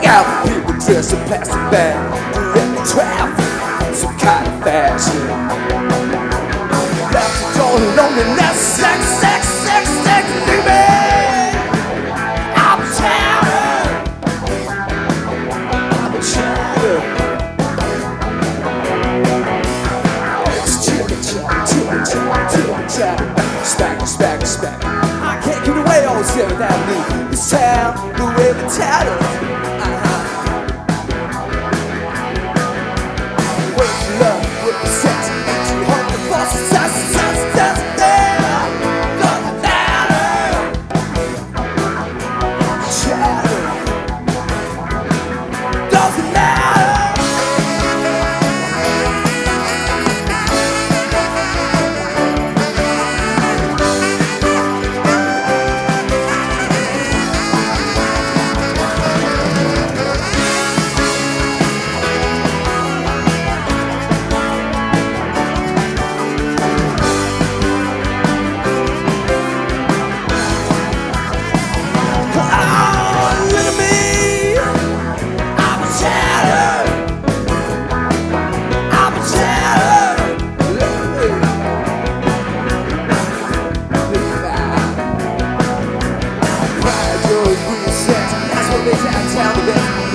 Got people dressed in plastic bags, directing traffic, some kind of fashion. Left the door loneliness, sex, sex, sex, sex, baby. I'm tired. I'm tired. It's chitty chat, chitty chat, chitty chat. Smack, smack, smack. I can't get away all this here without me. This town, the way the tattered. That's what they tell me.